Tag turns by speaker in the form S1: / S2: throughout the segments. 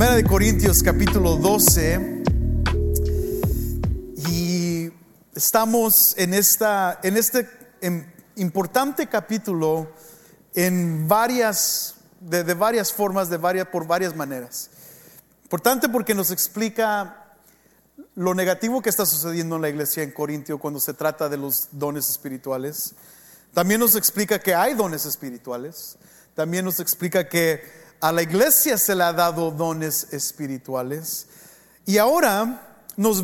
S1: Primera de Corintios capítulo 12, y estamos en este importante capítulo en varias formas, por varias maneras. Importante porque nos explica lo negativo que está sucediendo en la iglesia en Corintio cuando se trata de los dones espirituales. También nos explica que hay dones espirituales. También nos explica que a la iglesia se le ha dado dones espirituales. Y ahora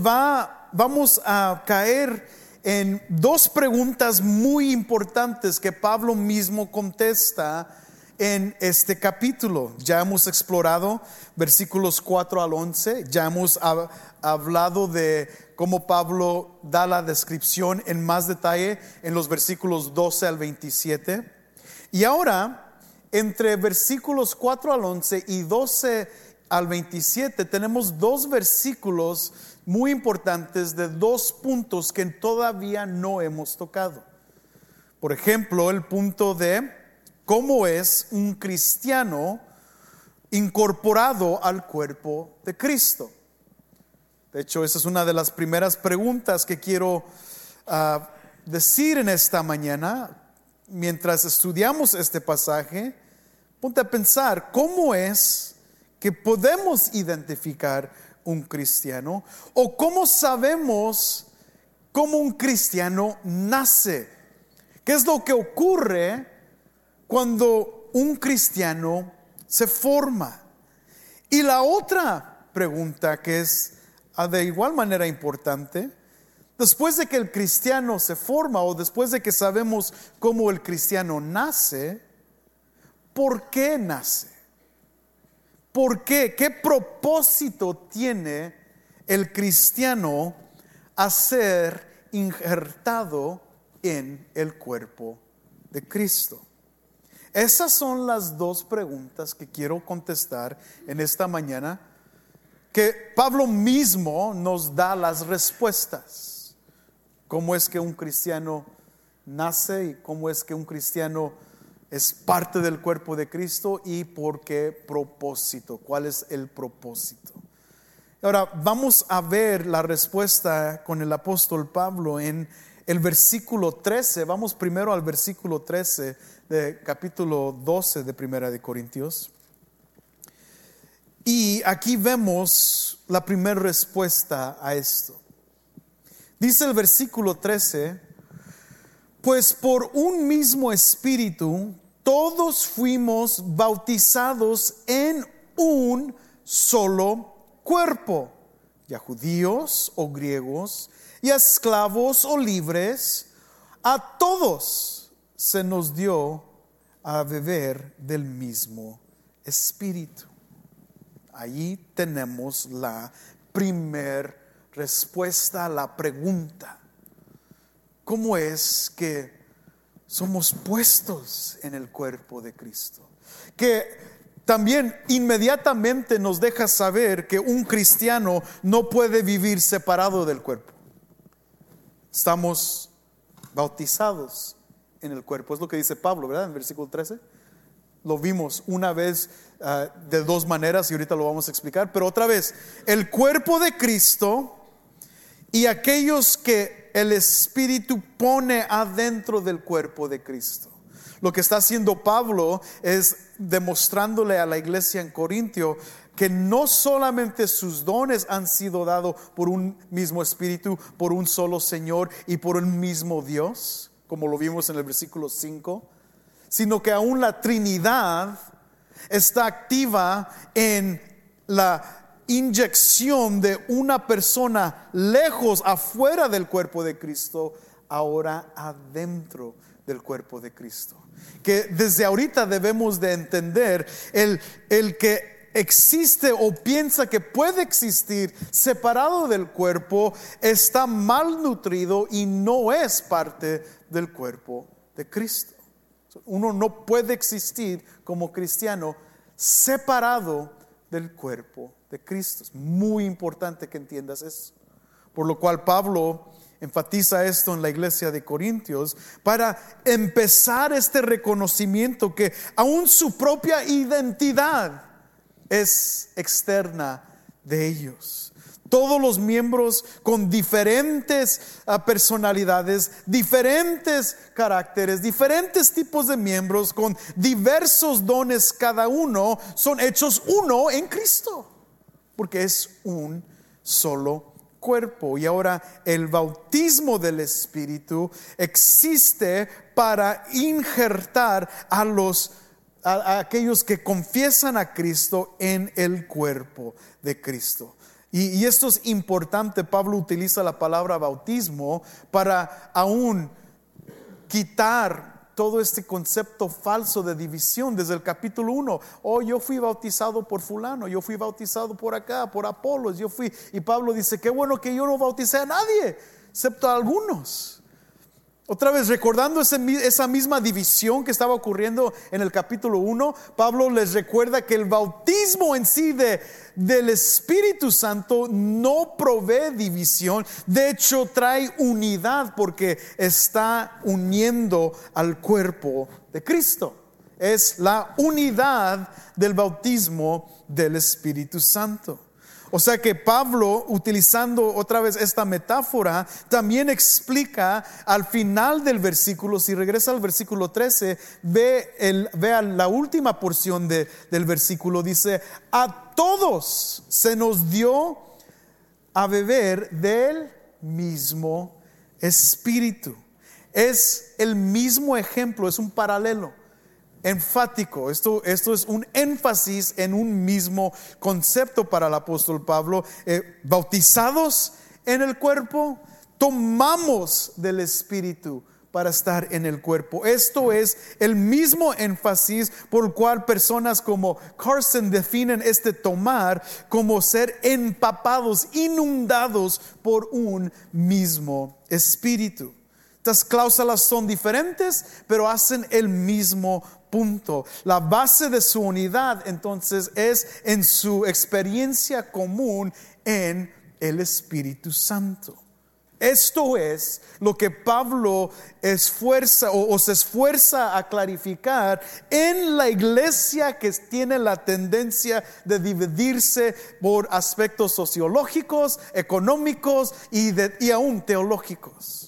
S1: vamos a caer en dos preguntas muy importantes que Pablo mismo contesta en este capítulo. Ya hemos explorado versículos 4 al 11. Ya hemos hablado de cómo Pablo da la descripción en más detalle en los versículos 12 al 27. Y ahora, entre versículos 4 al 11 y 12 al 27, tenemos dos versículos muy importantes de dos puntos que todavía no hemos tocado. Por ejemplo, el punto de cómo es un cristiano incorporado al cuerpo de Cristo. De hecho, esa es una de las primeras preguntas que quiero decir en esta mañana. Mientras estudiamos este pasaje, ponte a pensar cómo es que podemos identificar un cristiano, o cómo sabemos cómo un cristiano nace. ¿Qué es lo que ocurre cuando un cristiano se forma? Y la otra pregunta, que es de igual manera importante: después de que el cristiano se forma, o después de que sabemos cómo el cristiano nace, ¿por qué nace? ¿Por qué? ¿Qué propósito tiene el cristiano a ser injertado en el cuerpo de Cristo? Esas son las dos preguntas que quiero contestar en esta mañana, que Pablo mismo nos da las respuestas. ¿Cómo es que un cristiano nace y cómo es que un cristiano es parte del cuerpo de Cristo, y por qué propósito? ¿Cuál es el propósito? Ahora vamos a ver la respuesta con el apóstol Pablo en el versículo 13. Vamos primero al versículo 13 de capítulo 12 de Primera de Corintios. Y aquí vemos la primera respuesta a esto. Dice el versículo 13: pues por un mismo espíritu todos fuimos bautizados en un solo cuerpo, ya judíos o griegos, ya esclavos o libres, a todos se nos dio a beber del mismo espíritu. Ahí tenemos la primer respuesta a la pregunta: ¿cómo es que somos puestos en el cuerpo de Cristo? Que también inmediatamente nos deja saber que un cristiano no puede vivir separado del cuerpo. Estamos bautizados en el cuerpo. Es lo que dice Pablo, ¿verdad? En el versículo 13. Lo vimos una vez de dos maneras y ahorita lo vamos a explicar. Pero otra vez, el cuerpo de Cristo y aquellos que el Espíritu pone adentro del cuerpo de Cristo. Lo que está haciendo Pablo es demostrándole a la iglesia en Corintio que no solamente sus dones han sido dados por un mismo Espíritu, por un solo Señor y por un mismo Dios, como lo vimos en el versículo 5, sino que aún la Trinidad está activa en la inyección de una persona lejos, afuera del cuerpo de Cristo, ahora adentro del cuerpo de Cristo. Que desde ahorita debemos de entender el que existe o piensa que puede existir separado del cuerpo está malnutrido y no es parte del cuerpo de Cristo. Uno no puede existir como cristiano separado del cuerpo de Cristo. Es muy importante que entiendas eso. Por lo cual Pablo enfatiza esto en la iglesia de Corintios para empezar este reconocimiento que aún su propia identidad es externa de ellos. Todos los miembros con diferentes personalidades, diferentes caracteres, diferentes tipos de miembros con diversos dones cada uno, son hechos uno en Cristo, porque es un solo cuerpo. Y ahora el bautismo del Espíritu existe para injertar a aquellos que confiesan a Cristo en el cuerpo de Cristo. Y esto es importante. Pablo utiliza la palabra bautismo para aún quitar todo este concepto falso de división desde el capítulo 1. Yo fui bautizado por fulano, yo fui bautizado por acá, por Apolos, y Pablo dice, qué bueno que yo no bauticé a nadie, excepto a algunos. Otra vez, recordando esa misma división que estaba ocurriendo en el capítulo 1, Pablo les recuerda que el bautismo en sí del Espíritu Santo no provee división. De hecho, trae unidad porque está uniendo al cuerpo de Cristo. Es la unidad del bautismo del Espíritu Santo. O sea que Pablo, utilizando otra vez esta metáfora, también explica al final del versículo. Si regresa al versículo 13, vea la última porción del versículo. Dice, a todos se nos dio a beber del mismo Espíritu. Es el mismo ejemplo, es un paralelo enfático. Esto es un énfasis en un mismo concepto para el apóstol Pablo. Bautizados en el cuerpo, tomamos del Espíritu para estar en el cuerpo. Esto es el mismo énfasis por el cual personas como Carson definen este tomar como ser empapados, inundados por un mismo Espíritu. Estas cláusulas son diferentes, pero hacen el mismo punto. La base de su unidad entonces es en su experiencia común en el Espíritu Santo. Esto es lo que Pablo se esfuerza a clarificar en la iglesia que tiene la tendencia de dividirse por aspectos sociológicos, económicos y aún teológicos.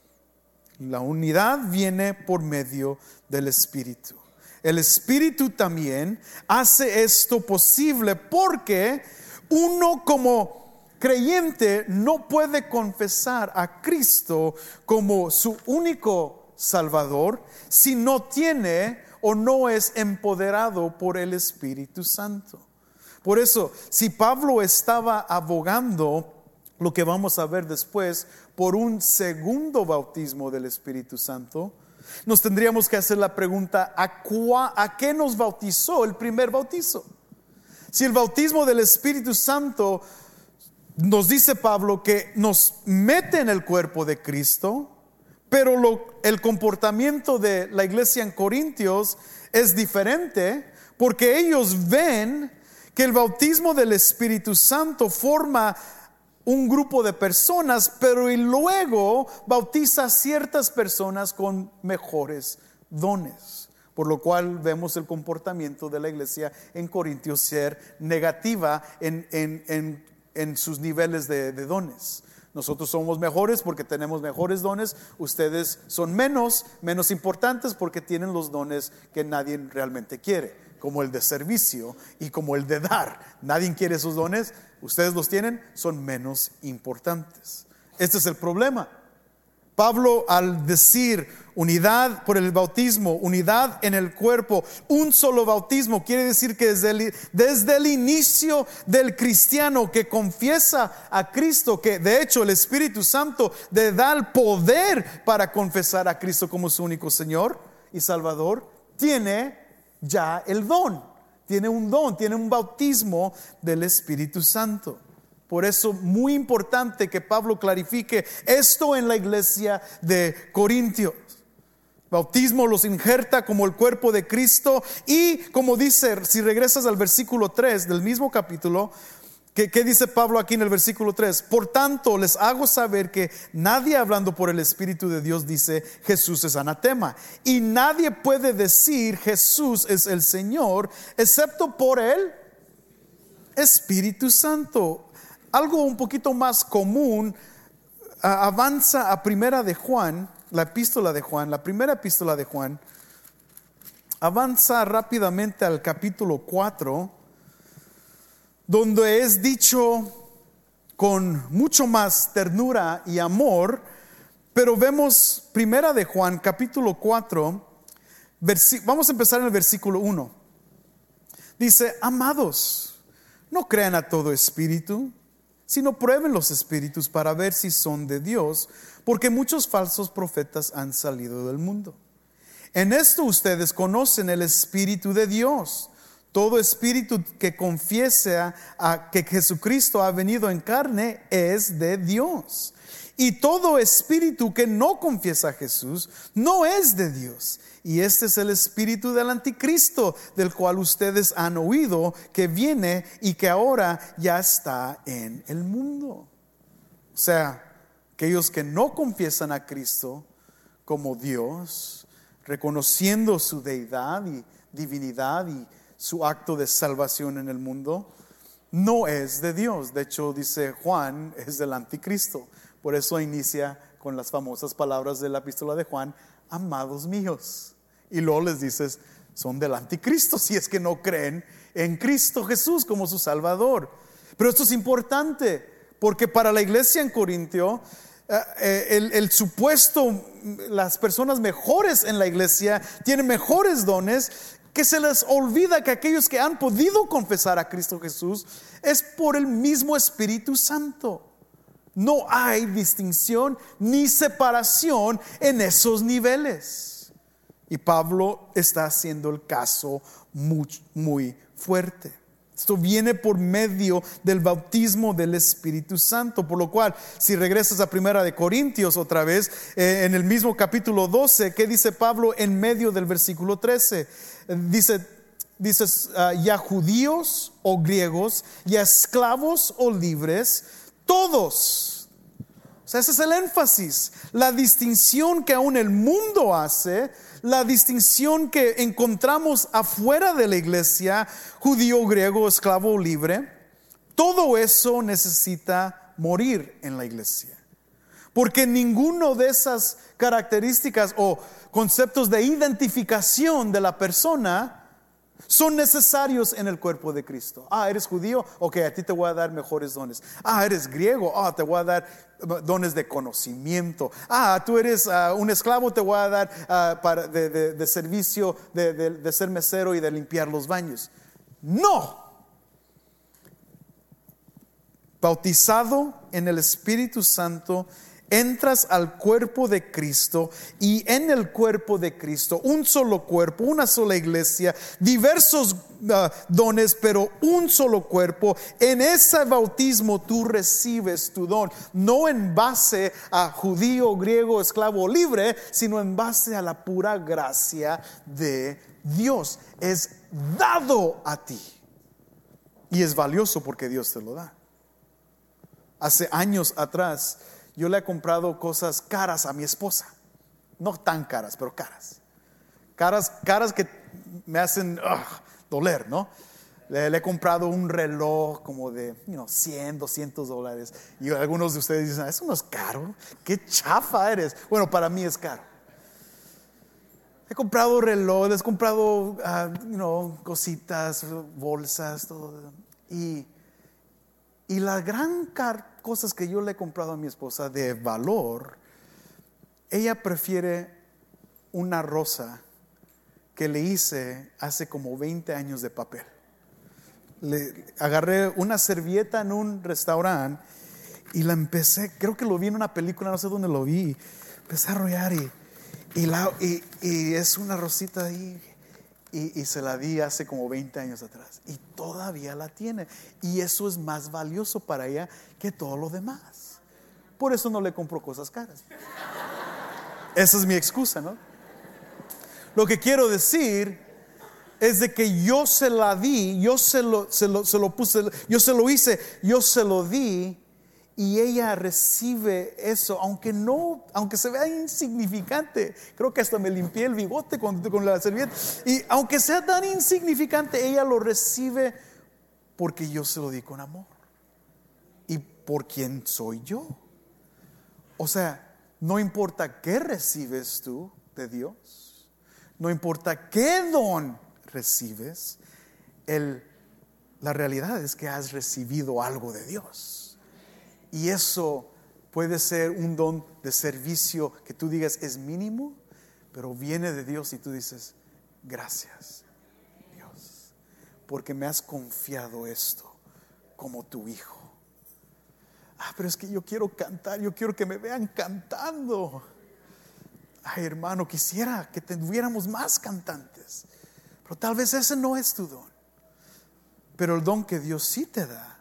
S1: La unidad viene por medio del Espíritu. El Espíritu también hace esto posible porque uno como creyente no puede confesar a Cristo como su único Salvador si no tiene o no es empoderado por el Espíritu Santo. Por eso, si Pablo estaba abogando, lo que vamos a ver después, por un segundo bautismo del Espíritu Santo, nos tendríamos que hacer la pregunta, ¿a qué nos bautizó el primer bautizo? Si el bautismo del Espíritu Santo nos dice Pablo que nos mete en el cuerpo de Cristo, pero el comportamiento de la iglesia en Corintios es diferente, porque ellos ven que el bautismo del Espíritu Santo forma un grupo de personas, pero y luego bautiza a ciertas personas con mejores dones. Por lo cual vemos el comportamiento de la iglesia en Corintios ser negativa en sus niveles de dones. Nosotros somos mejores porque tenemos mejores dones. Ustedes son menos importantes porque tienen los dones que nadie realmente quiere, como el de servicio y como el de dar. Nadie quiere esos dones. Ustedes los tienen, son menos importantes. Este es el problema. Pablo, al decir unidad por el bautismo, unidad en el cuerpo, un solo bautismo, quiere decir que desde el inicio del cristiano que confiesa a Cristo, que de hecho el Espíritu Santo le da el poder para confesar a Cristo como su único Señor y Salvador, tiene ya el don. Tiene un don, tiene un bautismo del Espíritu Santo. Por eso muy importante que Pablo clarifique esto en la iglesia de Corintios. Bautismo los injerta como el cuerpo de Cristo y como dice, si regresas al versículo 3 del mismo capítulo, ¿qué dice Pablo aquí en el versículo 3? Por tanto, les hago saber que nadie hablando por el Espíritu de Dios dice Jesús es anatema. Y nadie puede decir Jesús es el Señor excepto por el Espíritu Santo. Algo un poquito más común, avanza a primera de Juan, la epístola de Juan, la primera epístola de Juan, avanza rápidamente al capítulo 4, donde es dicho con mucho más ternura y amor, pero vemos primera de Juan, capítulo 4, vamos a empezar en el versículo 1. Dice: amados, no crean a todo espíritu, sino prueben los espíritus para ver si son de Dios, porque muchos falsos profetas han salido del mundo. En esto ustedes conocen el Espíritu de Dios. Todo espíritu que confiese a que Jesucristo ha venido en carne es de Dios. Y todo espíritu que no confiesa a Jesús no es de Dios. Y este es el espíritu del anticristo, del cual ustedes han oído que viene y que ahora ya está en el mundo. O sea, aquellos que no confiesan a Cristo como Dios, reconociendo su deidad y divinidad y su acto de salvación en el mundo, no es de Dios. De hecho, dice Juan, es del anticristo. Por eso inicia con las famosas palabras de la epístola de Juan: amados míos. Y luego les dices, son del anticristo si es que no creen en Cristo Jesús como su Salvador. Pero esto es importante, porque para la iglesia en Corintio, el supuesto, las personas mejores en la iglesia tienen mejores dones, que se les olvida que aquellos que han podido confesar a Cristo Jesús es por el mismo Espíritu Santo. No hay distinción ni separación en esos niveles. Y Pablo está haciendo el caso muy fuerte. Esto viene por medio del bautismo del Espíritu Santo. Por lo cual, si regresas a primera de Corintios otra vez, en el mismo capítulo 12, ¿qué dice Pablo en medio del versículo 13? Dice ya judíos o griegos, ya esclavos o libres, todos. O sea, ese es el énfasis, la distinción que aún el mundo hace, la distinción que encontramos afuera de la iglesia, judío, griego, esclavo o libre. Todo eso necesita morir en la iglesia, porque ninguno de esas características o conceptos de identificación de la persona son necesarios en el cuerpo de Cristo. Eres judío, ok, a ti te voy a dar mejores dones. Eres griego, te voy a dar dones de conocimiento. Tú eres un esclavo, te voy a dar de servicio, de ser mesero y de limpiar los baños. No. Bautizado en el Espíritu Santo, entras al cuerpo de Cristo, y en el cuerpo de Cristo, un solo cuerpo, una sola iglesia, diversos dones, pero un solo cuerpo. En ese bautismo tú recibes tu don, no en base a judío, griego, esclavo o libre, sino en base a la pura gracia de Dios. Es dado a ti y es valioso porque Dios te lo da. Hace años atrás yo le he comprado cosas caras a mi esposa. No tan caras, pero caras. Caras que me hacen doler, ¿no? Le he comprado un reloj como de $100, $200. Y algunos de ustedes dicen, eso no es caro. Qué chafa eres. Bueno, para mí es caro. He comprado relojes, he comprado cositas, bolsas, todo. Y la gran cosas que yo le he comprado a mi esposa de valor, ella prefiere una rosa que le hice hace como 20 años de papel. Le agarré una servilleta en un restaurante y la empecé, creo que lo vi en una película, no sé dónde lo vi, empecé a arrollar y es una rosita ahí. Y se la di hace como 20 años atrás y todavía la tiene, y eso es más valioso para ella que todo lo demás. Por eso no le compro cosas caras. Esa es mi excusa, ¿no? Lo que quiero decir es de que yo se la di, yo se lo puse, yo se lo hice, yo se lo di, y ella recibe eso, aunque se vea insignificante. Creo que hasta me limpié el bigote con la servilleta. Y aunque sea tan insignificante, ella lo recibe porque yo se lo di con amor. ¿Y por quién soy yo? O sea, no importa qué recibes tú de Dios, no importa qué don recibes, la realidad es que has recibido algo de Dios. Y eso puede ser un don de servicio que tú digas es mínimo, pero viene de Dios y tú dices, gracias Dios, porque me has confiado esto como tu hijo. Pero es que yo quiero cantar, yo quiero que me vean cantando. Ay, hermano, quisiera que tuviéramos más cantantes, pero tal vez ese no es tu don. Pero el don que Dios sí te da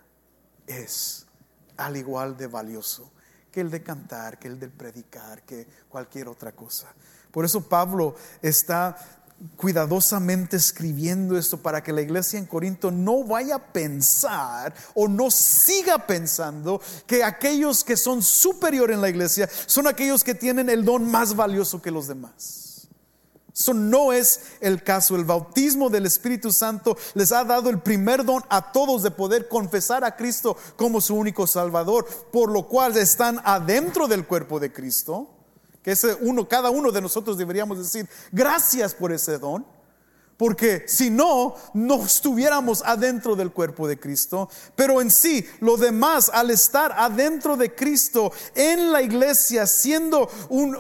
S1: es al igual de valioso que el de cantar, que el de predicar, que cualquier otra cosa. Por eso Pablo está cuidadosamente escribiendo esto para que la iglesia en Corinto no vaya a pensar o no siga pensando que aquellos que son superiores en la iglesia son aquellos que tienen el don más valioso que los demás. Eso no es el caso. El bautismo del Espíritu Santo les ha dado el primer don a todos de poder confesar a Cristo como su único Salvador, por lo cual están adentro del cuerpo de Cristo. Que cada uno de nosotros deberíamos decir gracias por ese don, porque si no, no estuviéramos adentro del cuerpo de Cristo. Pero en sí, lo demás, al estar adentro de Cristo en la iglesia, siendo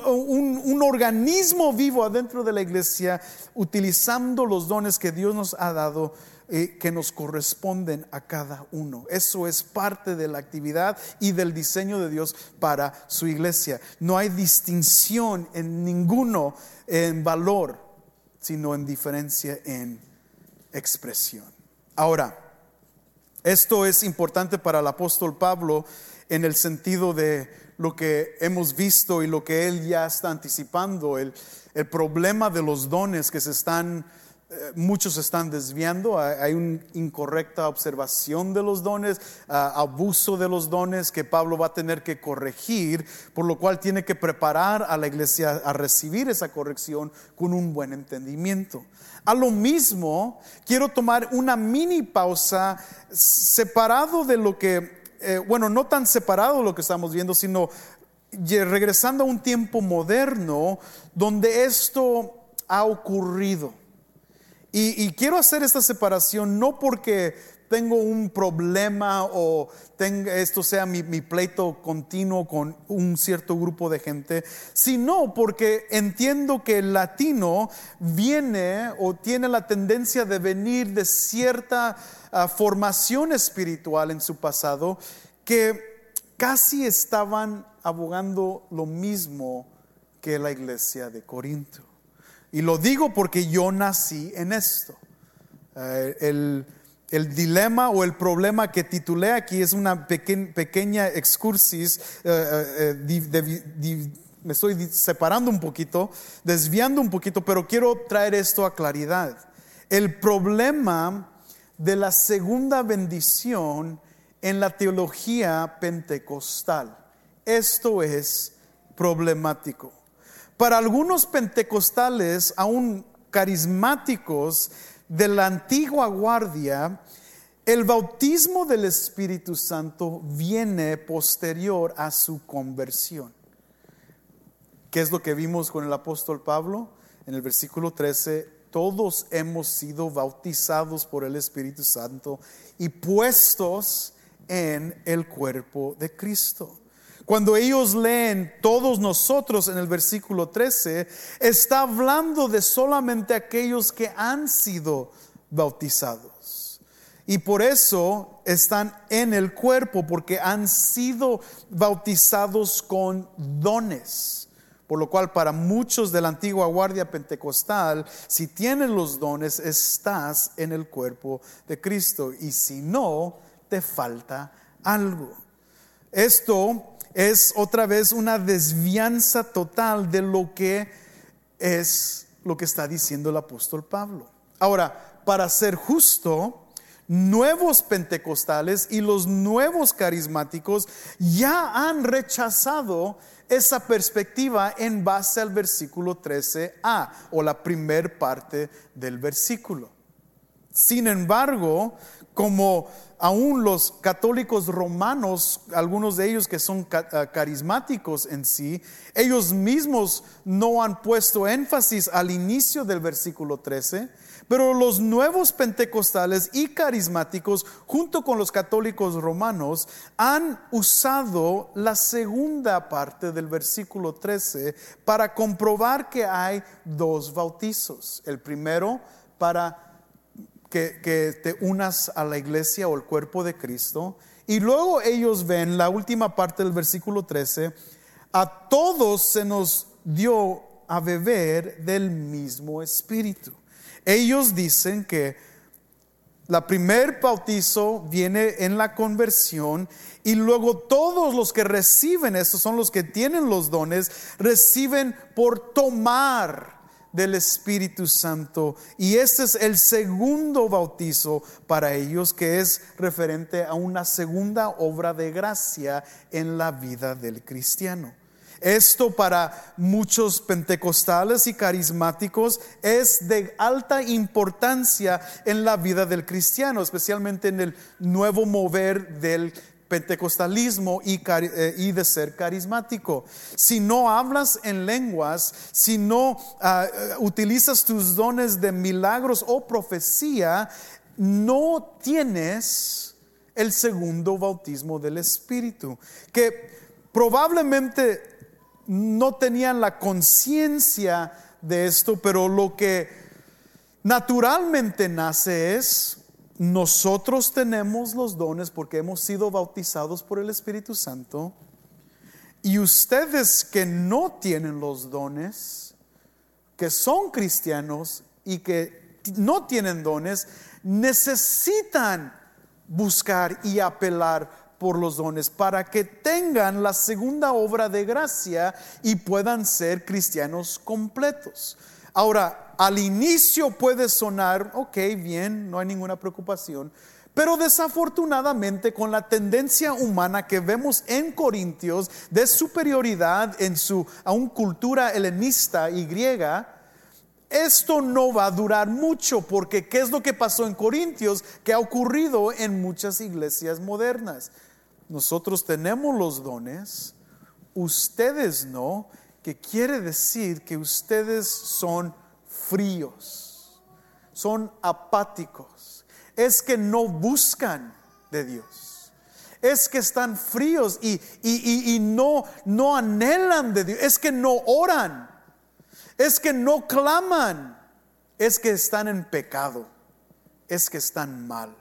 S1: un organismo vivo adentro de la iglesia, utilizando los dones que Dios nos ha dado, que nos corresponden a cada uno. Eso es parte de la actividad y del diseño de Dios para su iglesia. No hay distinción en ninguno en valor, sino en diferencia en expresión. Ahora, esto es importante para el apóstol Pablo en el sentido de lo que hemos visto y lo que él ya está anticipando, el problema de los dones que muchos están desviando. Hay una incorrecta observación de los dones, abuso de los dones que Pablo va a tener que corregir, por lo cual tiene que preparar a la iglesia a recibir esa corrección con un buen entendimiento. A lo mismo, quiero tomar una mini pausa separado de lo que, no tan separado de lo que estamos viendo, sino regresando a un tiempo moderno donde esto ha ocurrido. Y quiero hacer esta separación no porque tengo un problema o esto sea mi pleito continuo con un cierto grupo de gente, sino porque entiendo que el latino viene o tiene la tendencia de venir de cierta formación espiritual en su pasado, que casi estaban abogando lo mismo que la iglesia de Corinto. Y lo digo porque yo nací en esto. El dilema o el problema que titulé aquí es una pequeña excursis. Me estoy separando un poquito, desviando un poquito, pero quiero traer esto a claridad. El problema de la segunda bendición en la teología pentecostal. Esto es problemático. Para algunos pentecostales, aún carismáticos de la antigua guardia, el bautismo del Espíritu Santo viene posterior a su conversión. ¿Qué es lo que vimos con el apóstol Pablo? En el versículo 13, todos hemos sido bautizados por el Espíritu Santo y puestos en el cuerpo de Cristo. Cuando ellos leen todos nosotros en el versículo 13, está hablando de solamente aquellos que han sido bautizados. Y por eso están en el cuerpo, porque han sido bautizados con dones. Por lo cual para muchos de la antigua guardia pentecostal, si tienes los dones, estás en el cuerpo de Cristo. Y si no, te falta algo. Esto es otra vez una desvianza total de lo que es lo que está diciendo el apóstol Pablo. Ahora, para ser justo, nuevos pentecostales y los nuevos carismáticos ya han rechazado esa perspectiva en base al versículo 13a o la primer parte del versículo. Sin embargo, como aún los católicos romanos, algunos de ellos que son carismáticos en sí, ellos mismos no han puesto énfasis al inicio del versículo 13, pero los nuevos pentecostales y carismáticos, junto con los católicos romanos, han usado la segunda parte del versículo 13 para comprobar que hay dos bautizos. El primero para que te unas a la iglesia o el cuerpo de Cristo. Y luego ellos ven la última parte del versículo 13: a todos se nos dio a beber del mismo Espíritu. Ellos dicen que la primer bautizo viene en la conversión, y luego todos los que reciben esto, son los que tienen los dones, reciben por tomar del Espíritu Santo, y este es el segundo bautizo para ellos, que es referente a una segunda obra de gracia en la vida del cristiano. Esto para muchos pentecostales y carismáticos es de alta importancia en la vida del cristiano, especialmente en el nuevo mover del pentecostalismo y de ser carismático. Si no hablas en lenguas, si no utilizas tus dones de milagros o profecía, no tienes el segundo bautismo del Espíritu, que probablemente no tenían la conciencia de esto, pero lo que naturalmente nace es: nosotros tenemos los dones porque hemos sido bautizados por el Espíritu Santo, y ustedes que no tienen los dones, que son cristianos y que no tienen dones, necesitan buscar y apelar por los dones para que tengan la segunda obra de gracia y puedan ser cristianos completos. Ahora, al inicio puede sonar, ok, bien, no hay ninguna preocupación, pero desafortunadamente, con la tendencia humana que vemos en Corintios de superioridad en su aún cultura helenista y griega, esto no va a durar mucho, porque ¿qué es lo que pasó en Corintios que ha ocurrido en muchas iglesias modernas? Nosotros tenemos los dones, ustedes no, que quiere decir que ustedes son fríos, son apáticos, es que no buscan de Dios, es que están fríos y no anhelan de Dios, es que no oran, es que no claman, es que están en pecado, es que están mal,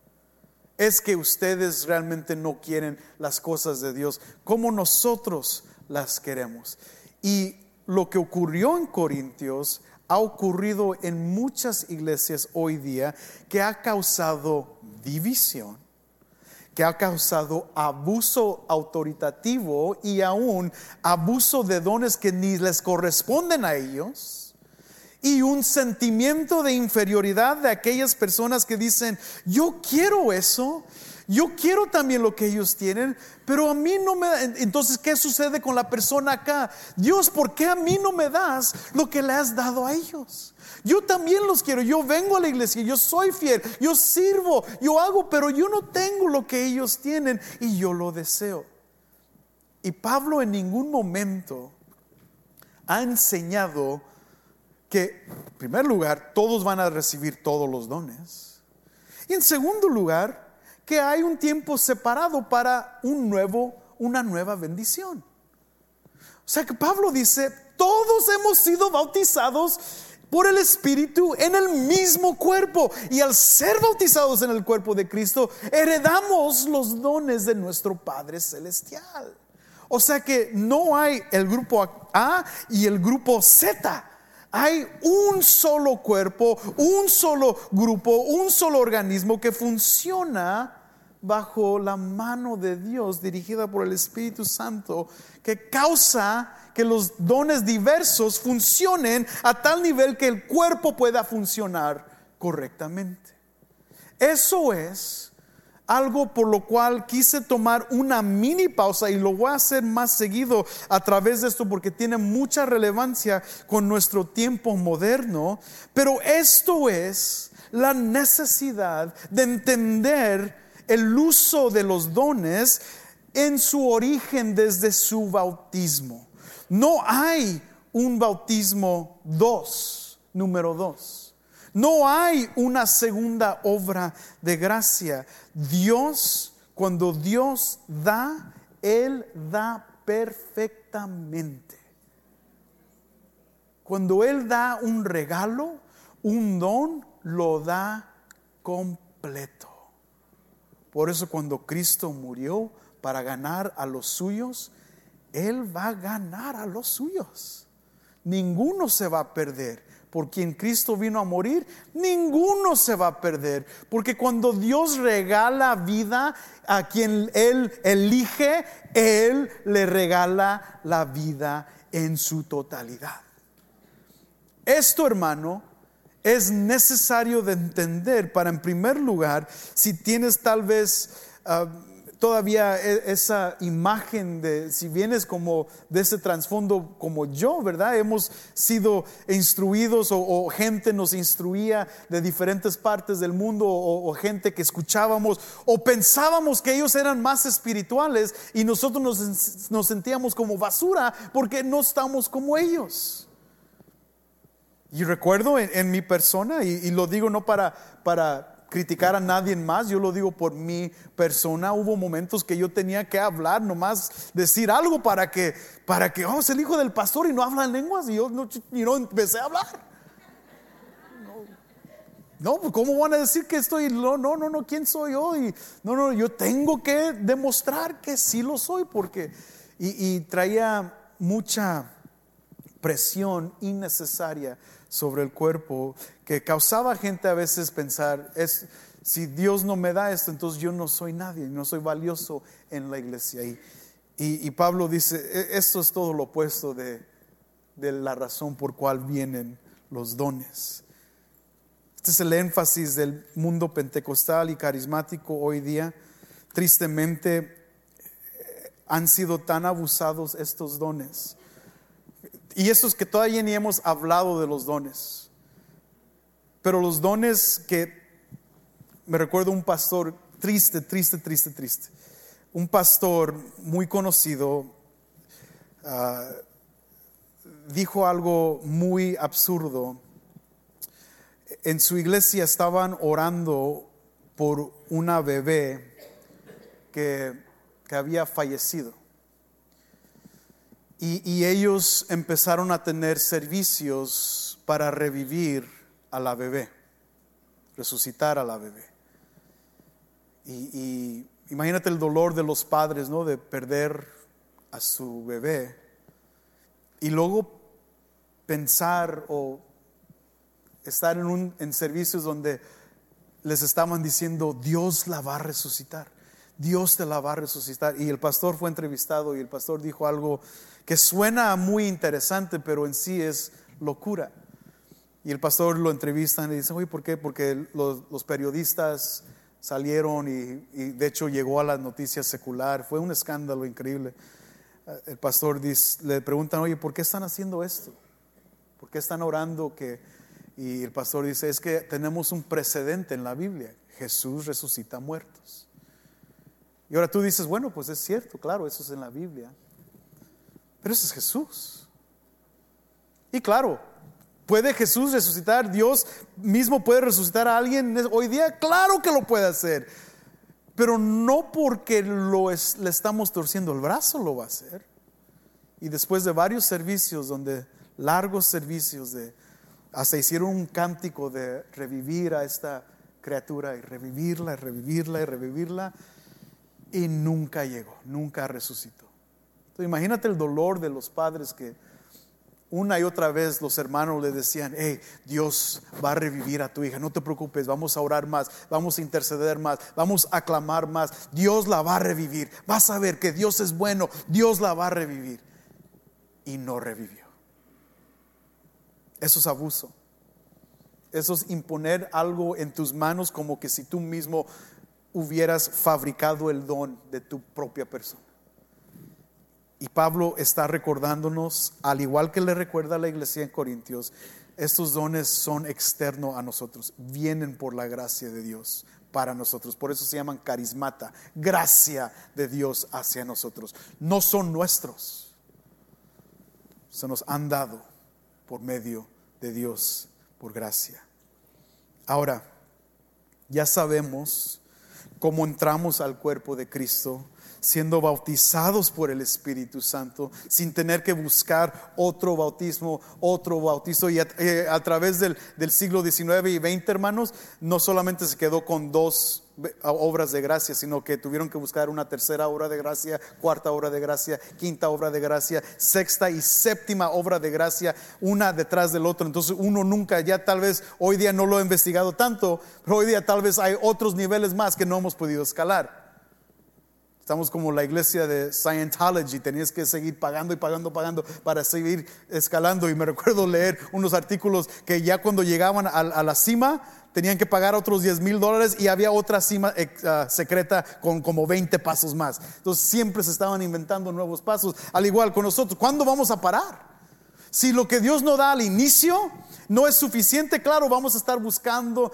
S1: es que ustedes realmente no quieren las cosas de Dios como nosotros las queremos. Y lo que ocurrió en Corintios ha ocurrido en muchas iglesias hoy día, que ha causado división, que ha causado abuso autoritativo y aún abuso de dones que ni les corresponden a ellos, y un sentimiento de inferioridad de aquellas personas que dicen: yo quiero eso, yo quiero también lo que ellos tienen, pero a mí no me da. Entonces, ¿qué sucede con la persona acá? Dios, ¿por qué a mí no me das lo que le has dado a ellos? Yo también los quiero, yo vengo a la iglesia, yo soy fiel, yo sirvo, yo hago, pero yo no tengo lo que ellos tienen y yo lo deseo. Y Pablo en ningún momento ha enseñado que, en primer lugar, todos van a recibir todos los dones, y en segundo lugar, que hay un tiempo separado para una nueva bendición. O sea que Pablo dice: todos hemos sido bautizados por el Espíritu en el mismo cuerpo, y al ser bautizados en el cuerpo de Cristo, heredamos los dones de nuestro Padre Celestial. O sea que no hay el grupo A y el grupo Z. Hay un solo cuerpo, un solo grupo, un solo organismo que funciona bajo la mano de Dios, dirigida por el Espíritu Santo, que causa que los dones diversos funcionen a tal nivel que el cuerpo pueda funcionar correctamente. Eso es algo por lo cual quise tomar una mini pausa, y lo voy a hacer más seguido a través de esto porque tiene mucha relevancia con nuestro tiempo moderno. Pero esto es la necesidad de entender el uso de los dones en su origen desde su bautismo. No hay un bautismo número 2. No hay una segunda obra de gracia. Dios, cuando Dios da, Él da perfectamente. Cuando Él da un regalo, un don, lo da completo. Por eso cuando Cristo murió para ganar a los suyos, Él va a ganar a los suyos. Ninguno se va a perder. Por quien Cristo vino a morir, ninguno se va a perder. Porque cuando Dios regala vida a quien Él elige, Él le regala la vida en su totalidad. Esto, hermano, es necesario de entender para, en primer lugar, si tienes tal vez todavía esa imagen de, si vienes como de ese trasfondo como yo, ¿verdad? Hemos sido instruidos o gente nos instruía de diferentes partes del mundo o gente que escuchábamos o pensábamos que ellos eran más espirituales y nosotros nos sentíamos como basura porque no estamos como ellos. Y recuerdo en mi persona, y lo digo no para criticar a nadie más, yo lo digo por mi persona. Hubo momentos que yo tenía que hablar, nomás decir algo para que es el hijo del pastor y no habla en lenguas, y yo no empecé a hablar. No, ¿cómo van a decir que estoy? No, ¿quién soy yo? Y yo tengo que demostrar que sí lo soy, porque y traía mucha presión innecesaria sobre el cuerpo que causaba a gente a veces pensar, si Dios no me da esto, entonces yo no soy nadie, no soy valioso en la iglesia. Y Pablo dice, esto es todo lo opuesto de la razón por cual vienen los dones. Este es el énfasis del mundo pentecostal y carismático hoy día. Tristemente han sido tan abusados estos dones. Y eso es que todavía ni hemos hablado de los dones. Pero los dones que me recuerdo un pastor triste. Un pastor muy conocido dijo algo muy absurdo. En su iglesia estaban orando por una bebé que había fallecido. Y ellos empezaron a tener servicios para revivir a la bebé, resucitar a la bebé. Y imagínate el dolor de los padres, ¿no? De perder a su bebé. Y luego pensar o estar en servicios donde les estaban diciendo, Dios la va a resucitar. Dios te la va a resucitar. Y el pastor fue entrevistado y el pastor dijo algo que suena muy interesante, pero en sí es locura. Y el pastor lo entrevistan y dice, oye, ¿por qué? Porque los periodistas salieron y de hecho llegó a las noticias secular. Fue un escándalo increíble. El pastor le preguntan, oye, ¿por qué están haciendo esto? ¿Por qué están orando? Y el pastor dice, es que tenemos un precedente en la Biblia. Jesús resucita muertos. Y ahora tú dices, bueno, pues es cierto, claro, eso es en la Biblia. Pero eso es Jesús. Y claro, ¿puede Jesús resucitar? ¿Dios mismo puede resucitar a alguien hoy día? Claro que lo puede hacer. Pero no porque le estamos torciendo el brazo lo va a hacer. Y después de varios servicios, largos servicios, hasta hicieron un cántico de revivir a esta criatura y revivirla, y nunca llegó, nunca resucitó. Entonces, imagínate el dolor de los padres que una y otra vez los hermanos le decían, hey, Dios va a revivir a tu hija, no te preocupes, vamos a orar más, vamos a interceder más, vamos a clamar más, Dios la va a revivir, vas a ver que Dios es bueno, Dios la va a revivir. Y no revivió. Eso es abuso. Eso es imponer algo en tus manos como que si tú mismo hubieras fabricado el don de tu propia persona. Y Pablo está recordándonos, al igual que le recuerda a la iglesia en Corintios, estos dones son externos a nosotros, vienen por la gracia de Dios para nosotros. Por eso se llaman carismata, gracia de Dios hacia nosotros. No son nuestros, se nos han dado por medio de Dios, por gracia. Ahora, ya sabemos cómo entramos al cuerpo de Cristo, siendo bautizados por el Espíritu Santo, sin tener que buscar otro bautismo. Y a través del siglo XIX y XX, hermanos, no solamente se quedó con 2 obras de gracia, sino que tuvieron que buscar una tercera obra de gracia, cuarta obra de gracia, quinta obra de gracia, sexta y séptima obra de gracia, una detrás del otro. Entonces uno nunca, ya tal vez hoy día no lo he investigado tanto, pero hoy día tal vez hay otros niveles más que no hemos podido escalar. Estamos como la iglesia de Scientology, tenías que seguir pagando para seguir escalando. Y me recuerdo leer unos artículos que ya cuando llegaban a la cima tenían que pagar otros $10,000 y había otra cima secreta con como 20 pasos más. Entonces siempre se estaban inventando nuevos pasos. Al igual con nosotros, ¿cuándo vamos a parar? Si lo que Dios nos da al inicio no es suficiente, claro, vamos a estar buscando.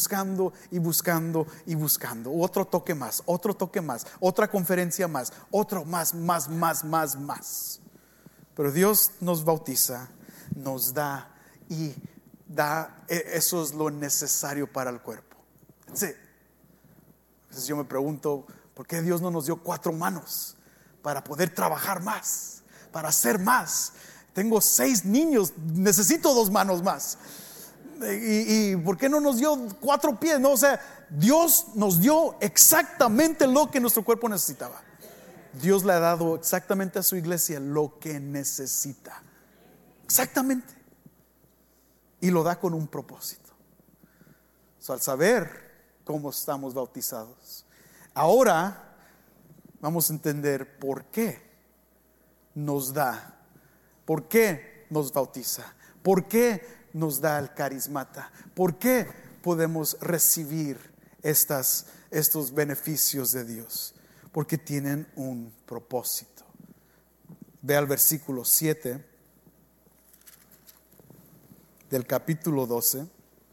S1: Otro toque más, otra conferencia más, otro más. Pero Dios nos bautiza, nos da y da, eso es lo necesario para el cuerpo. Sí. Entonces yo me pregunto, ¿por qué Dios no nos dio 4 manos para poder trabajar más, para hacer más? Tengo 6 niños, necesito 2 manos más. ¿Y por qué no nos dio 4 pies? No, o sea, Dios nos dio exactamente lo que nuestro cuerpo necesitaba. Dios le ha dado exactamente a su iglesia lo que necesita. Exactamente. Y lo da con un propósito. Al saber cómo estamos bautizados, ahora vamos a entender por qué nos da. ¿Por qué nos bautiza? ¿Por qué nos da el carismata? ¿Por qué podemos recibir estos beneficios de Dios? Porque tienen un propósito. Ve al versículo 7 del capítulo 12.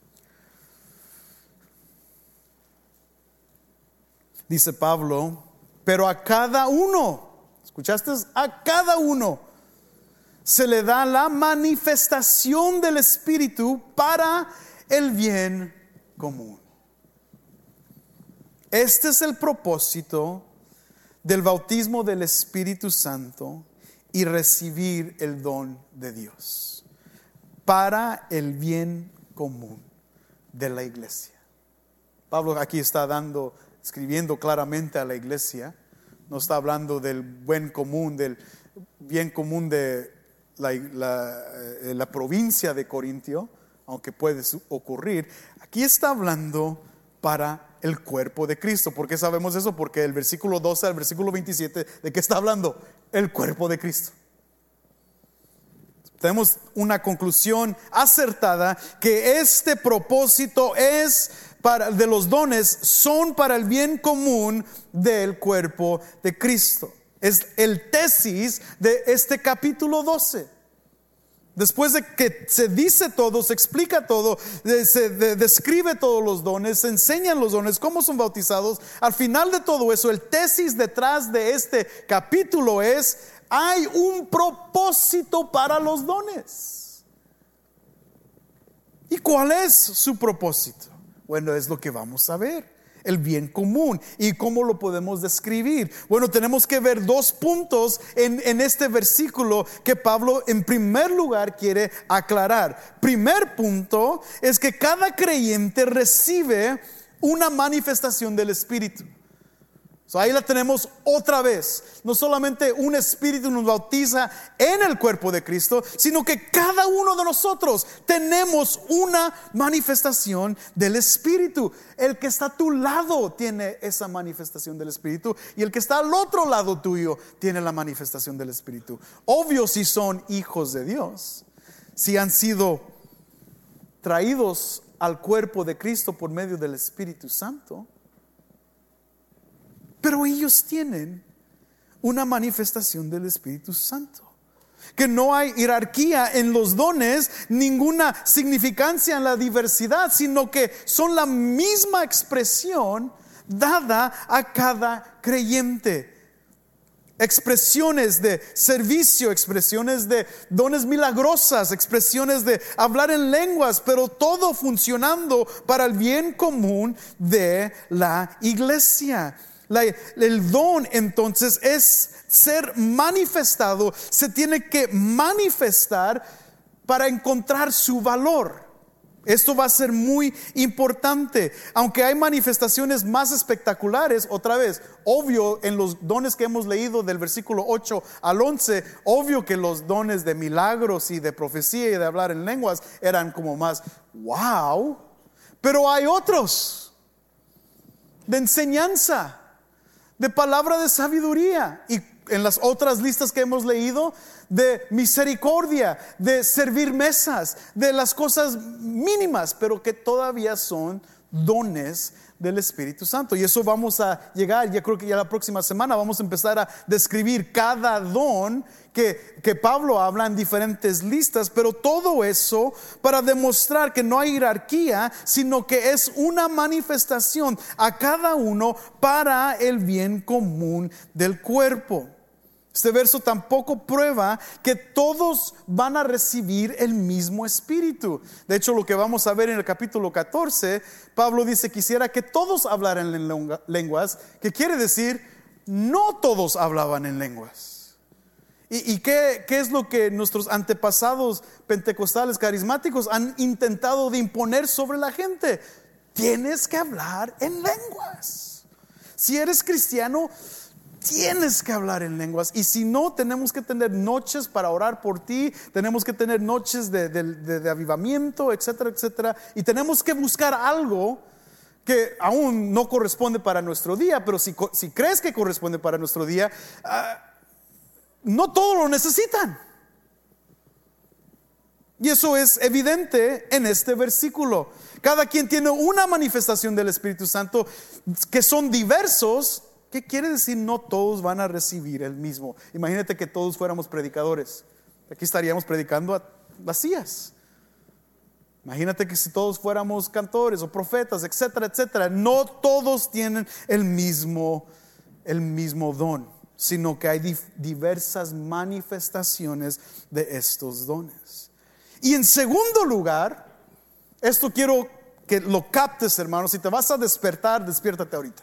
S1: Dice Pablo, pero a cada uno, ¿escuchaste? A cada uno se le da la manifestación del Espíritu para el bien común. Este es el propósito del bautismo del Espíritu Santo y recibir el don de Dios para el bien común de la iglesia. Pablo aquí está escribiendo claramente a la iglesia. No está hablando del buen común, del bien común de la provincia de Corintio, aunque puede ocurrir. Aquí está hablando para el cuerpo de Cristo. ¿Por qué sabemos eso? Porque el versículo 12 al versículo 27, ¿de qué está hablando? El cuerpo de Cristo. Tenemos una conclusión acertada que este propósito de los dones son para el bien común del cuerpo de Cristo. Es el tesis de este capítulo 12. Después de que se dice todo, se explica todo, se describe todos los dones, se enseñan los dones, cómo son bautizados. Al final de todo eso, el tesis detrás de este capítulo hay un propósito para los dones. ¿Y cuál es su propósito? Bueno, es lo que vamos a ver. El bien común. ¿Y cómo lo podemos describir? Bueno, tenemos que ver 2 puntos en este versículo que Pablo en primer lugar quiere aclarar. Primer punto es que cada creyente recibe una manifestación del Espíritu. Ahí la tenemos otra vez. No solamente un Espíritu nos bautiza en el cuerpo de Cristo, sino que cada uno de nosotros tenemos una manifestación del Espíritu. El que está a tu lado tiene esa manifestación del Espíritu, y el que está al otro lado tuyo tiene la manifestación del Espíritu. Obvio, si son hijos de Dios, si han sido traídos al cuerpo de Cristo por medio del Espíritu Santo. Pero ellos tienen una manifestación del Espíritu Santo. que no hay jerarquía en los dones, ninguna significancia en la diversidad, sino que son la misma expresión dada a cada creyente. Expresiones de servicio, expresiones de dones milagrosas, expresiones de hablar en lenguas, pero todo funcionando para el bien común de la iglesia. El don entonces es ser manifestado, se tiene que manifestar para encontrar su valor. Esto va a ser muy importante. Aunque hay manifestaciones más espectaculares, otra vez, obvio en los dones que hemos leído del versículo 8 al 11, obvio que los dones de milagros y de profecía y de hablar en lenguas eran como más wow. Pero hay otros de enseñanza, de palabra de sabiduría, y en las otras listas que hemos leído, de misericordia, de servir mesas, de las cosas mínimas, pero que todavía son dones del Espíritu Santo. Y eso vamos a llegar, ya creo que ya la próxima semana vamos a empezar a describir cada don que Pablo habla en diferentes listas, pero todo eso para demostrar que no hay jerarquía, sino que es una manifestación a cada uno para el bien común del cuerpo. Este verso tampoco prueba que todos van a recibir el mismo espíritu. De hecho, lo que vamos a ver en el capítulo 14, Pablo dice: quisiera que todos hablaran en lenguas, que quiere decir, no todos hablaban en lenguas. ¿Y qué es lo que nuestros antepasados pentecostales carismáticos han intentado de imponer sobre la gente? Tienes que hablar en lenguas. Si eres cristiano, tienes que hablar en lenguas. Y si no, tenemos que tener noches para orar por ti, tenemos que tener noches de avivamiento, etcétera, etcétera. Y tenemos que buscar algo que aún no corresponde para nuestro día, pero si crees que corresponde para nuestro día, no todos lo necesitan. Y eso es evidente en este versículo. Cada quien tiene una manifestación del Espíritu Santo que son diversos. ¿Qué quiere decir? No todos van a recibir el mismo. Imagínate que todos fuéramos predicadores. Aquí estaríamos predicando a vacías. Imagínate que si todos fuéramos cantores o profetas, etcétera, etcétera. No todos tienen el mismo don, sino que hay diversas manifestaciones de estos dones. Y en segundo lugar, esto quiero que lo captes, hermano. Si te vas a despertar, despiértate ahorita.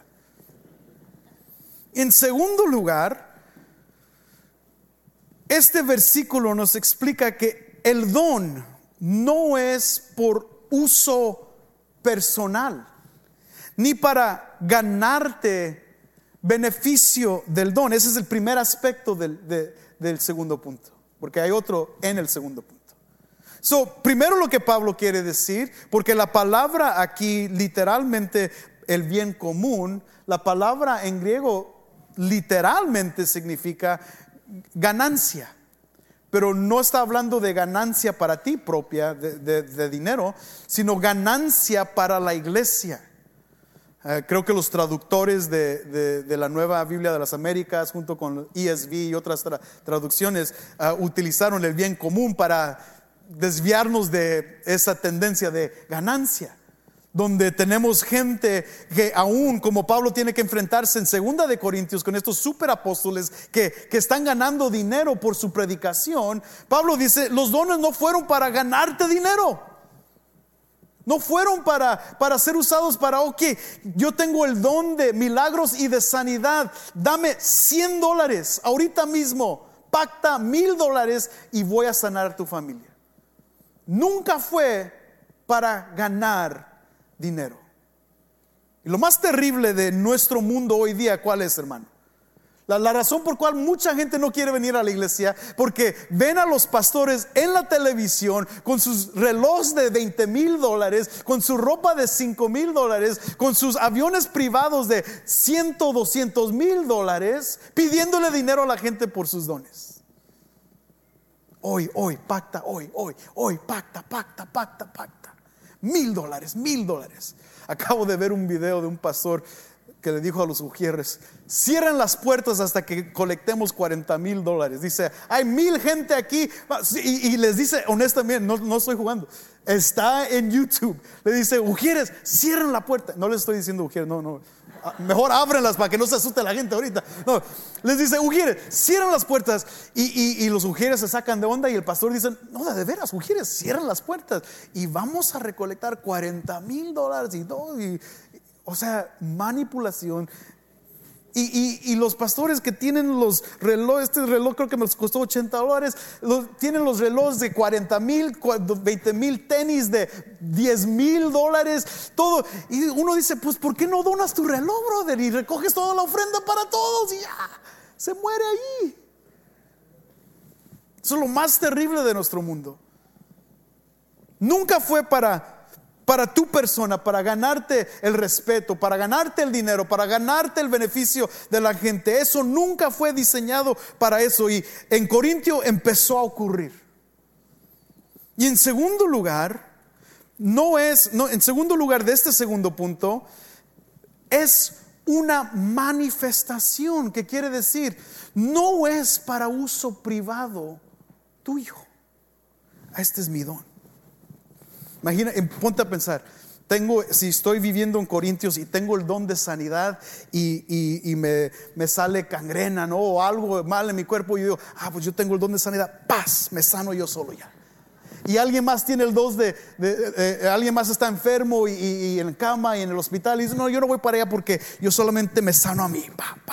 S1: En segundo lugar, este versículo nos explica que el don no es por uso personal, ni para ganarte beneficio del don. Ese es el primer aspecto del segundo punto, porque hay otro en el segundo punto. Primero lo que Pablo quiere decir, porque la palabra aquí literalmente el bien común, la palabra en griego literalmente significa ganancia, pero no está hablando de ganancia para ti propia de dinero, sino ganancia para la iglesia. Creo que los traductores de la Nueva Biblia de las Américas, junto con ESV y otras traducciones, utilizaron el bien común para desviarnos de esa tendencia de ganancia, donde tenemos gente que aún como Pablo tiene que enfrentarse en 2 de Corintios con estos superapóstoles que están ganando dinero por su predicación. Pablo dice: los dones no fueron para ganarte dinero, no fueron para ser usados para, yo tengo el don de milagros y de sanidad, dame $100 ahorita mismo, pacta $1,000 y voy a sanar a tu familia. Nunca fue para ganar dinero. Y lo más terrible de nuestro mundo hoy día, ¿cuál es, hermano? La razón por cual mucha gente no quiere venir a la iglesia, porque ven a los pastores en la televisión con sus relojes de $20,000, con su ropa de $5,000, con sus aviones privados de $100,000, $200,000, pidiéndole dinero a la gente por sus dones. Hoy, pacta, hoy, pacta. $1,000. Acabo de ver un video de un pastor que le dijo a los ujieres: cierren las puertas hasta que colectemos $40,000. Dice: hay 1,000 gente aquí, y les dice honestamente, no estoy jugando, está en YouTube. Le dice: ujieres, cierren la puerta. No les estoy diciendo ujieres, no, mejor ábrenlas para que no se asuste la gente ahorita. No, les dice: ujieres, cierren las puertas. Y los ujieres se sacan de onda, y el pastor dice: no, de veras, ujieres, cierren las puertas y vamos a recolectar $40,000 y todo. O sea, manipulación. Y los pastores que tienen los relojes, este reloj creo que me costó $80, tienen los relojes de $40,000, $20,000, tenis de $10,000, todo. Y uno dice: pues ¿por qué no donas tu reloj, brother? Y recoges toda la ofrenda para todos y ya, se muere ahí. Eso es lo más terrible de nuestro mundo. Nunca fue para tu persona, para ganarte el respeto, para ganarte el dinero, para ganarte el beneficio de la gente. Eso nunca fue diseñado para eso. Y en Corintio empezó a ocurrir. Y en segundo lugar, en segundo lugar de este segundo punto, es una manifestación. ¿Qué quiere decir? No es para uso privado tuyo. Este es mi don. Imagina, ponte a pensar, si estoy viviendo en Corintios y tengo el don de sanidad y me sale gangrena, ¿no? O algo mal en mi cuerpo, y yo digo: pues yo tengo el don de sanidad, paz, me sano yo solo ya. Y alguien más tiene el don alguien más está enfermo y en cama y en el hospital, y dice: no, yo no voy para allá porque yo solamente me sano a mí.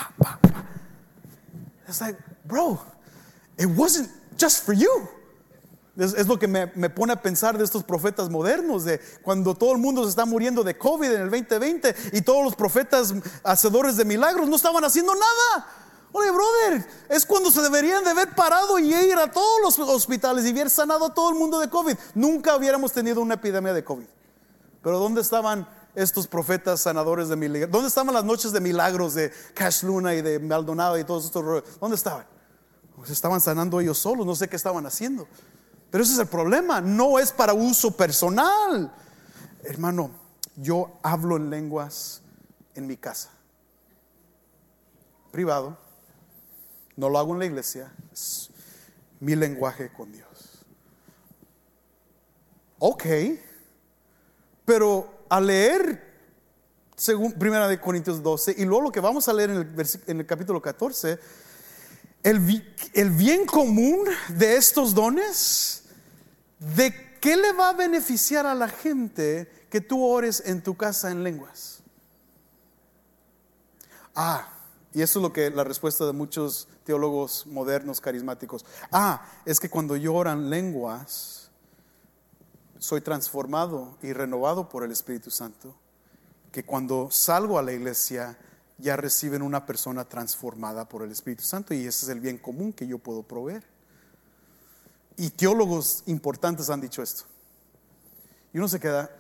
S1: It's like, bro, it wasn't just for you. Es lo que me pone a pensar de estos profetas modernos, de cuando todo el mundo se está muriendo de COVID en el 2020 y todos los profetas hacedores de milagros no estaban haciendo nada. Oye, brother, es cuando se deberían de haber parado y ir a todos los hospitales y haber sanado a todo el mundo de COVID. Nunca hubiéramos tenido una epidemia de COVID. Pero ¿dónde estaban estos profetas sanadores de milagros? ¿Dónde estaban las noches de milagros de Cash Luna y de Maldonado y todos estos? ¿Dónde estaban? Pues estaban sanando ellos solos, no sé qué estaban haciendo. Pero ese es el problema, no es para uso personal. Hermano, yo hablo en lenguas en mi casa, privado. No lo hago en la iglesia. Es mi lenguaje con Dios. Ok, pero al leer según 1 Corintios 12 y luego lo que vamos a leer en el capítulo 14, el bien común de estos dones, ¿de qué le va a beneficiar a la gente que tú ores en tu casa en lenguas? Y eso es lo que la respuesta de muchos teólogos modernos carismáticos. Es que cuando yo oro en lenguas, soy transformado y renovado por el Espíritu Santo, que cuando salgo a la iglesia ya reciben una persona transformada por el Espíritu Santo, y ese es el bien común que yo puedo proveer. Y teólogos importantes han dicho esto, y uno se queda: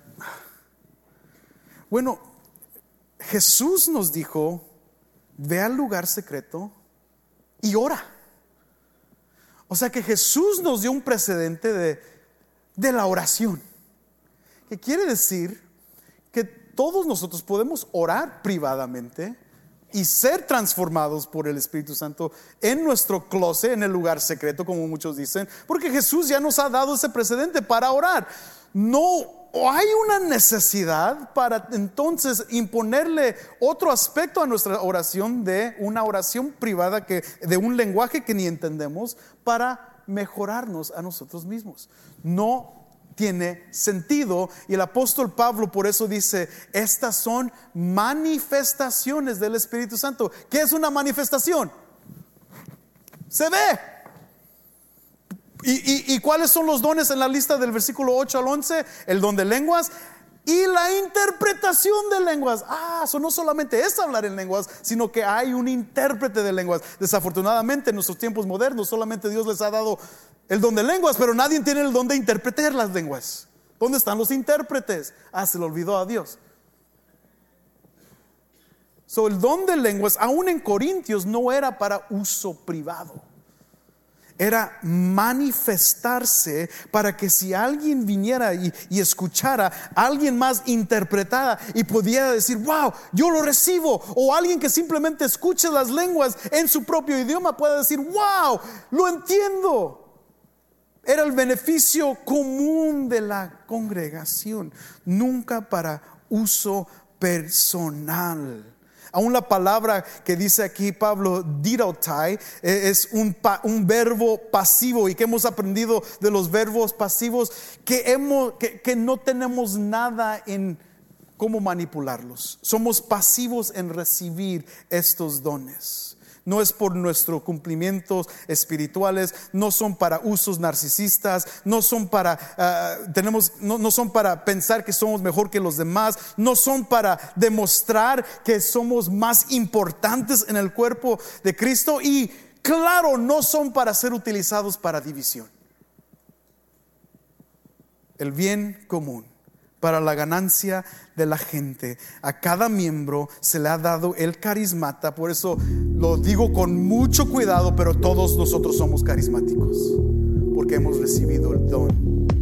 S1: bueno, Jesús nos dijo: ve al lugar secreto y ora. O sea que Jesús nos dio un precedente de la oración, que quiere decir que todos nosotros podemos orar privadamente y ser transformados por el Espíritu Santo en nuestro closet, en el lugar secreto, como muchos dicen, porque Jesús ya nos ha dado ese precedente para orar. No hay una necesidad para entonces imponerle otro aspecto a nuestra oración, de una oración privada, de un lenguaje que ni entendemos, para mejorarnos a nosotros mismos. No tiene sentido. Y el apóstol Pablo por eso dice: estas son manifestaciones del Espíritu Santo. ¿Qué es una manifestación? Se ve. ¿Y cuáles son los dones en la lista del versículo 8 al 11? El don de lenguas y la interpretación de lenguas. Eso no solamente es hablar en lenguas, sino que hay un intérprete de lenguas. Desafortunadamente en nuestros tiempos modernos solamente Dios les ha dado el don de lenguas, pero nadie tiene el don de interpretar las lenguas. ¿Dónde están los intérpretes? Se le olvidó a Dios. El don de lenguas, aún en Corintios, no era para uso privado. era manifestarse para que si alguien viniera y escuchara, alguien más interpretara y pudiera decir, wow, yo lo recibo. O alguien que simplemente escuche las lenguas en su propio idioma pueda decir, wow, lo entiendo. Era el beneficio común de la congregación, nunca para uso personal. Aún la palabra que dice aquí Pablo, didotai, es un verbo pasivo, y que hemos aprendido de los verbos pasivos que no tenemos nada en cómo manipularlos. Somos pasivos en recibir estos dones. No es por nuestros cumplimientos espirituales, no son para usos narcisistas, no son para no son para pensar que somos mejor que los demás, no son para demostrar que somos más importantes en el cuerpo de Cristo, y claro, no son para ser utilizados para división. El bien común, para la ganancia de la gente. A cada miembro se le ha dado el carismata. Por eso lo digo con mucho cuidado, pero todos nosotros somos carismáticos, porque hemos recibido el don